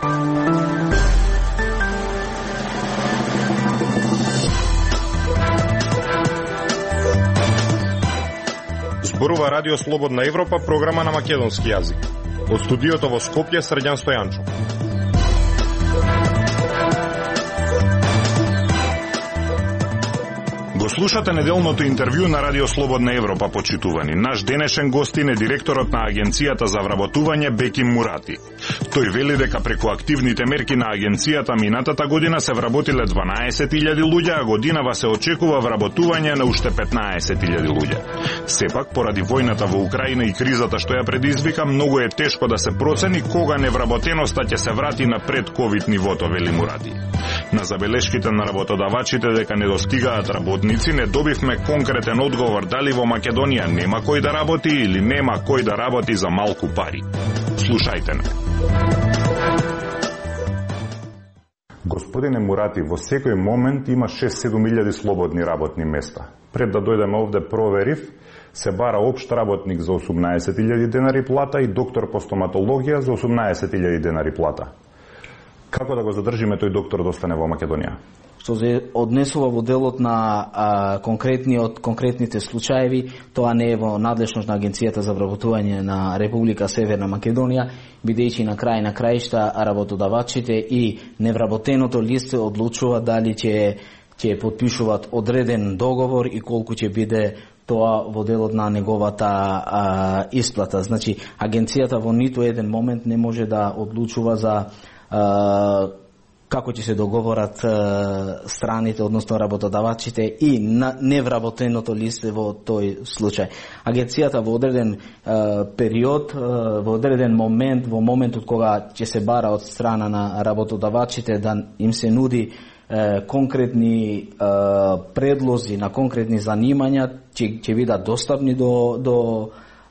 Зборува Радио Слободна Европа, програма на македонски јазик. Од студиото во Скопје, Срđan Стојанчо. Го слушате неделното интервју на Радио Слободна Европа, почитувани. Наш денешен гостин е директорот на Агенцијата за вработување Беким Мурати. Тој вели дека преку активните мерки на агенцијата минатата година се вработиле 12.000 луѓе, а годинава се очекува вработување на уште 15.000 луѓе. Сепак, поради војната во Украина и кризата што ја предизвика, многу е тешко да се процени кога невработеноста ќе се врати на пред ковид нивото, вели Мурати. На забелешките на работодавачите дека не достигаат работници, не добивме конкретен одговор дали во Македонија нема кој да работи или нема кој да работи за малку пари. Слушајте не. Господине Мурати, во секој момент има 6-7 илјади слободни работни места. Пред да дојдеме овде проверив, се бара општ работник за 18.000 денари плата и доктор по стоматологија за 18.000 денари плата. Како да го задржиме тој доктор да остане во Македонија? Што се однесува во делот на конкретните случаеви, тоа не е во надлежност на Агенцијата за вработување на Република Северна Македонија, бидејќи на крај на краишта работодавачите и невработеното лице одлучува дали ќе потпишуваат одреден договор и колку ќе биде тоа во делот на неговата исплата. Значи, агенцијата во ниту еден момент не може да одлучува за како ќе се договорат страните, односно работодавачите и невработеното лице во тој случај. Агенцијата во одреден период, во одреден момент, во моментот кога ќе се бара од страна на работодавачите да им се нуди конкретни предлози на конкретни занимања, ќе бидат достапни до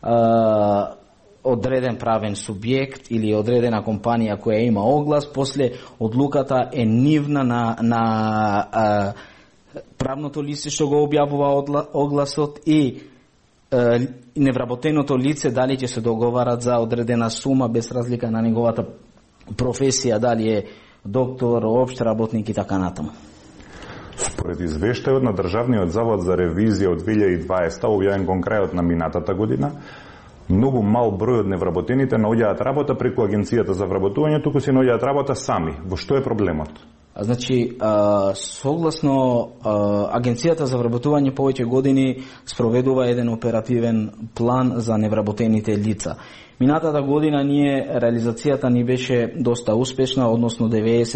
одреден правен субјект или одредена компанија која има оглас. После одлуката е нивна на правното лице што го објавува огласот и невработеното лице дали ќе се договарат за одредена сума без разлика на неговата професија, дали е доктор, општ работник и така натаму. Според извештајот на Државниот завод за ревизија од 2020, објавен кон крајот на минатата година, многу мал број од невработените наоѓаат работа преку Агенцијата за вработување, туку се наоѓаат работа сами. Во што е проблемот? Значи, согласно Агенцијата за вработување повеќе години спроведува еден оперативен план за невработените лица. Минатата година реализацијата ни беше доста успешна, односно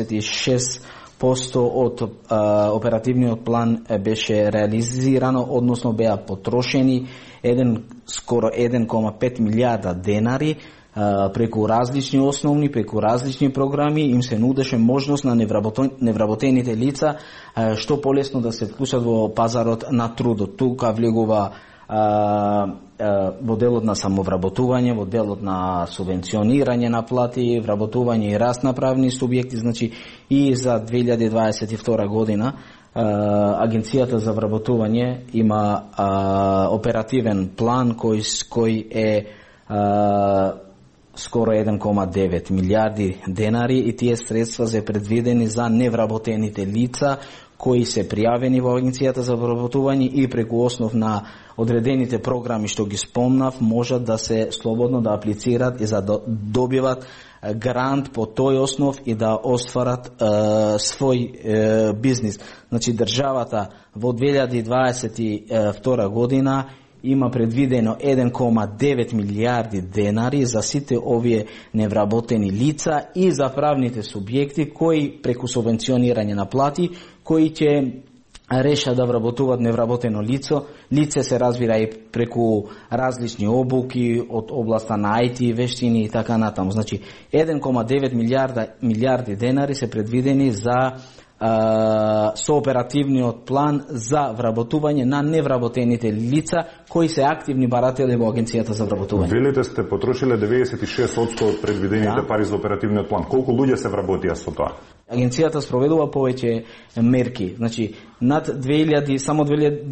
96% од оперативниот план беше реализирано, односно беа потрошени скоро 1,5 милијарда денари преку различни основни, преку различни програми. Им се нудеше можност на невработените лица што полесно да се вклучат во пазарот на трудот. Тука влегува во делот на самовработување, во делот на субвенционирање на плати, вработување и раст на правни субјекти. Значи и за 2022 година Агенцијата за вработување има оперативен план кој е скоро 1,9 милијарди денари и тие средства се предвидени за невработените лица кои се пријавени во Агенцијата за вработување и преку основ на одредените програми што ги спомнав можат да се слободно да аплицират и за да добиват грант по тој основ и да остварат свој бизнис. Значи државата во 2022 година има предвидено 1,9 милијарди денари за сите овие невработени лица и за правните субјекти кои преку субвенционирање на плати кои ќе реша да вработуваат невработено лице се разбира и преку различни обуки од областа на IT, вештини и така натаму. Значи 1,9 милијарди денари се предвидени за со оперативниот план за вработување на невработените лица кои се активни баратели во Агенцијата за вработување. Велите сте потрошиле 96% од предвидените пари за оперативниот план. Колку луѓе се вработија со тоа? Агенцијата спроведува повеќе мерки. Значи над 2000 само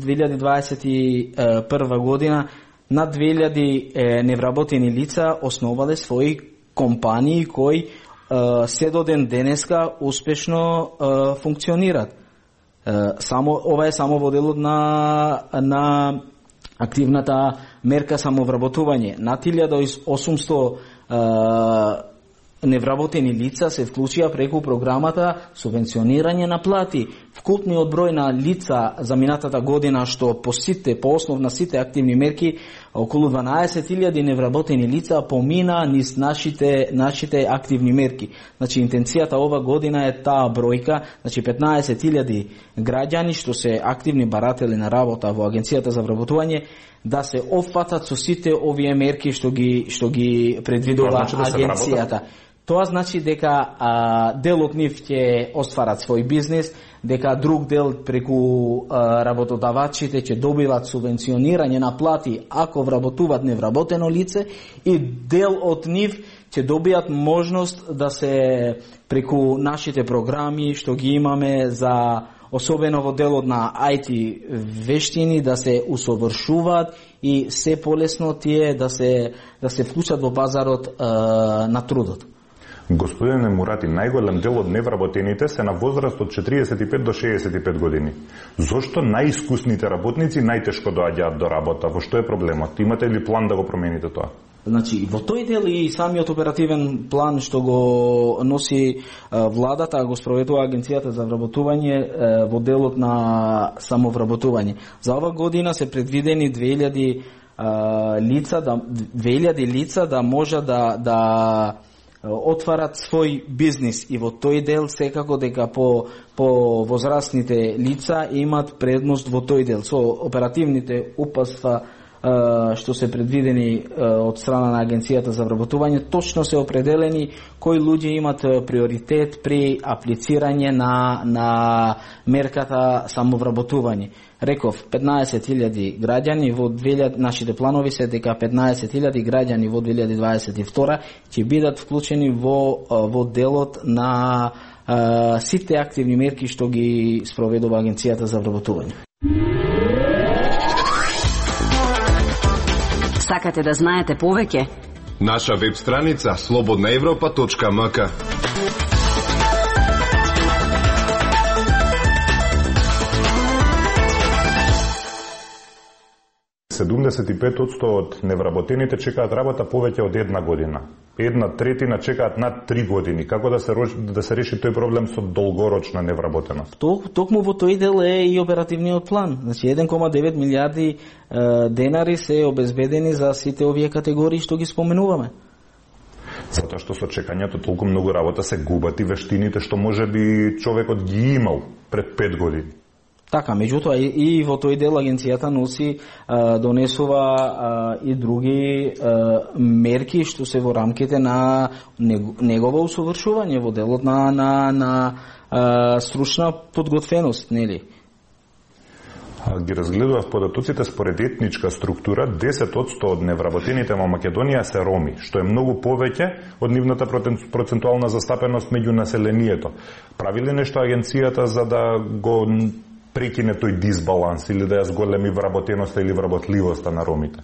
2021 година над 2000 невработени лица основале своји компании кои се до ден денеска успешно функционираат. Ова е само во делот на активната мерка самовработување. Над 1800 невработени лица се вклучија преку програмата субвенционирање на плати. Вкупниот број на лица за минатата година што по основ на сите активни мерки, околу 12.000 невработени лица помина низ нашите активни мерки. Значи интенцијата ова година е таа бројка, значи 15.000 граѓани што се активни баратели на работа во Агенцијата за вработување да се опфатат со сите овие мерки што ги предвидува агенцијата. Тоа значи дека дел од нив ќе остварат свој бизнис, дека друг дел преку работодавачите ќе добиват субвенционирање на плати ако вработуваат невработено лице и дел од нив ќе добијат можност да се преку нашите програми што ги имаме за особено во делот на IT вештини да се усовршуваат и се полесно тие да се вклучат во пазарот на трудот. Господине Мурати, најголем дел од невработените се на возраст од 45 до 65 години. Зошто најискусните работници најтешко доаѓаат до работа? Во што е проблемот? Имате ли план да го промените тоа? Значи, во тој дел и самиот оперативен план што го носи владата, го спроведува Агенцијата за вработување во делот на самовработување. За ова година се предвидени 2000 лица да можат да отварат свој бизнис и во тој дел секако дека по возрастните лица имат предност во тој дел. Со оперативните упатства што се предвидени од страна на Агенцијата за вработување, точно се определени кои луѓе имат приоритет при аплицирање на мерката самовработување. Реков 15.000 граѓани во 2000, нашите планови се дека 15.000 граѓани во 2022 ќе бидат вклучени во делот на сите активни мерки што ги спроведува Агенцијата за вработување. Сакате да знаете повеќе? Наша веб страница slobodnaevropa.mk. 75% од невработените чекаат работа повеќе од една година. 1/3 чекаат над 3 години. Како да се реши тој проблем со долгорочна невработеност? Токму во тој дел е и оперативниот план. Значи 1,9 милиарди денари се обезбедени за сите овие категории што ги споменуваме. Затоа што со чекањето толку многу работа се губат и вештините што можеби човекот ги имал пред 5 години. Така, меѓутоа и во тој дел агенцијата носи донесува и други мерки што се во рамките на негово усовршување во делот на стручна подготвеност, нели? Ги разгледував податоците според етничка структура, 10% од невработените во Македонија се роми, што е многу повеќе од нивната процентуална застапеност меѓу населението. Прави ли нешто агенцијата за да го прекине тој дисбаланс или да ја зголеми вработеноста или вработливоста на ромите?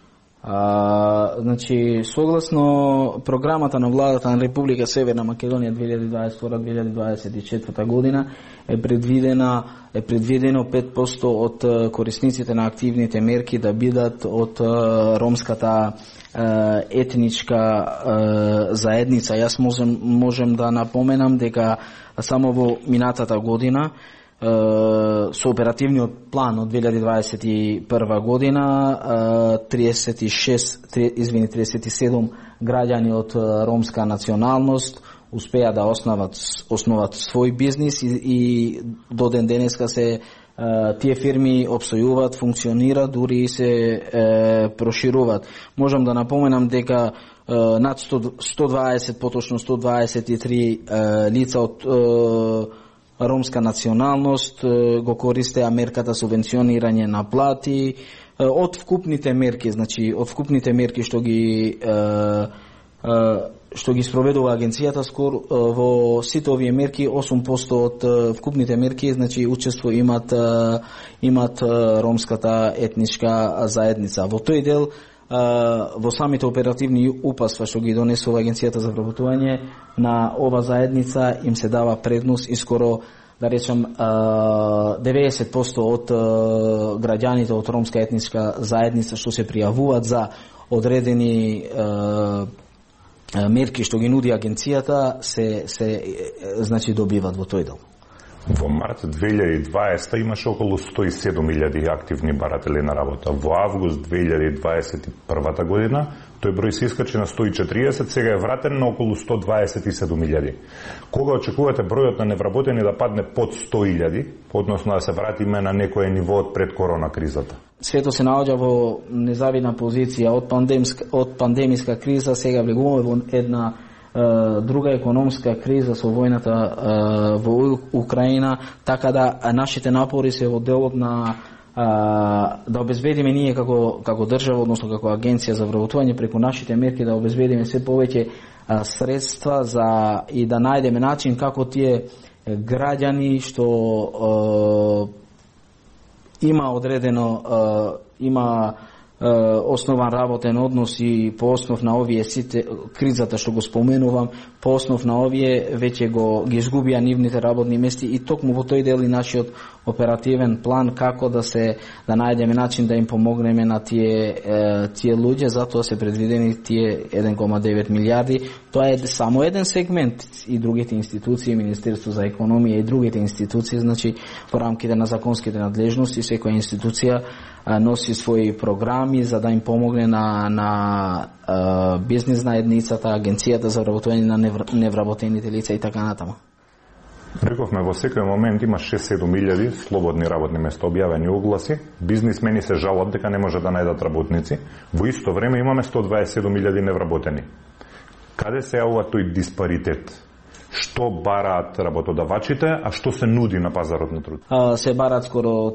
Значи, согласно програмата на владата на Република Северна Македонија 2022-2024 година е предвидено 5% од корисниците на активните мерки да бидат од ромската етничка заедница. Јас можем да напоменам дека само во минатата година со оперативниот план од 2021 година 37 граѓани од ромска националност успеа да основат свој бизнис и до ден денеска се тие фирми опстојуваат, функционираат, дури и се прошируваат. Можам да напоменам дека над 120, поточно 123 лица од ромска националност го користеа мерката субвенционирање на плати од вкупните мерки, значи од вкупните мерки што ги спроведува агенцијата, скоро во сите овие мерки 8% од вкупните мерки, значи учество имат ромската етничка заедница. Во тој дел во самите оперативни упатства што ги донесува Агенцијата за вработување на ова заедница им се дава предност и скоро да речем 90% од граѓаните од ромска етничка заедница што се пријавуваат за одредени мерки што ги нуди агенцијата се значи добиват во тој дел. Во март 2020 имаше околу 107.000 активни баратели на работа. Во август 2021 година тој број се искачи на 140, сега е вратен на околу 127.000. Кога очекувате бројот на невработени да падне под 100.000, односно да се вратиме на некое ниво од пред корона кризата? Сето се наоѓа во незавидна позиција од пандемиска криза, сега влегуваме во една друга економска криза со војната во Украина, така да нашите напори се во делот на да обезбедиме ние како држава, односно како агенција за вработување преку нашите мерки да обезбедиме се повеќе средства и да најдеме начин како тие граѓани што има одредено има основан работен однос и по основ на овие сите кризата што го споменувам, по основ на овие веќе ги изгубија нивните работни мести и токму во тој дел и нашиот оперативен план како да најдеме начин да им помогнеме на тие луѓе, затоа се предвидени тие 1,9 милиарди. Тоа е само еден сегмент и другите институции, Министерство за економија и другите институции, значи во рамките на законските надлежности секоја институција носи своји програми за да им помогне на бизнес заедницата, агенцијата за вработување на невработените лица и така натаму. Рековме, во секој момент има 6-7 слободни работни места, објавени огласи, бизнисмени се жалат дека не може да најдат работници, во исто време имаме 127.000 невработени. Каде се јавува тој диспаритет? Што бараат работодавачите, а што се нуди на пазарот на труд? Се бараат скоро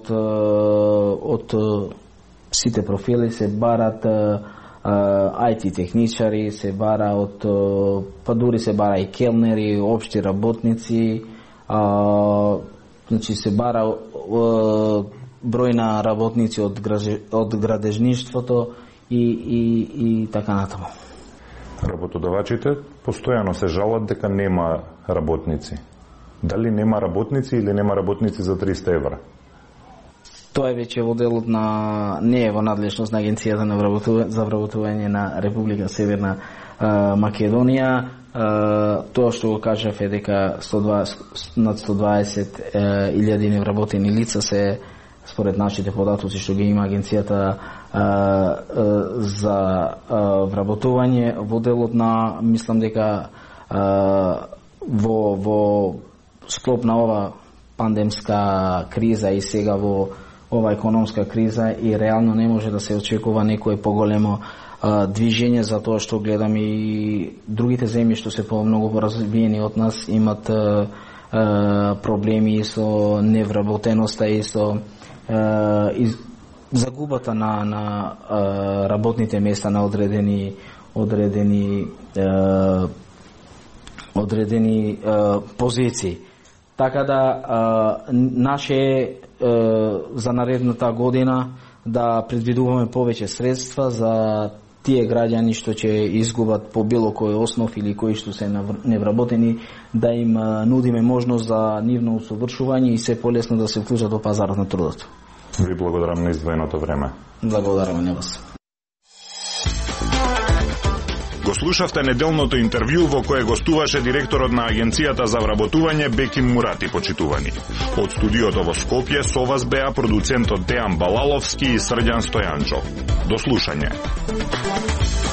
од сите профили, се бараат IT техничари, се бара па дури се бара и келнери, општи работници, значи се бара број на работници од градежништвото и така натаму. Работодавачите постојано се жалат дека нема работници. Дали нема работници или нема работници за 300 евра? Тоа е веќе во делот не е во надлежност на Агенцијата за вработување на Република Северна Македонија. Тоа што го кажав е дека над 120.000 невработени лица се според нашите податоци што ги има Агенцијата за вработување во делот на, мислам дека во склоп на ова пандемска криза и сега во ова економска криза и реално не може да се очекува некое поголемо движење, затоа што гледам и другите земји што се помногу поразбиени од нас имат проблеми со невработеноста и со загубата на работните места на одредени позиции. Така да наше за наредната година да предвидуваме повеќе средства за тие граѓани што ќе изгубат по било кој основ или кои што се невработени, да им нудиме можност за нивно усовршување и се полесно да се вклучат во пазарот на трудот. Ви благодарам на издвоеното време. Благодарам на вас. Го слушавте неделното интервју во кое гостуваше директорот на Агенцијата за вработување Беким Мурати, почитувани. Од студиото во Скопје со вас беа продуцентот Дејан Балаловски и Срđan Стојанчов. До слушање.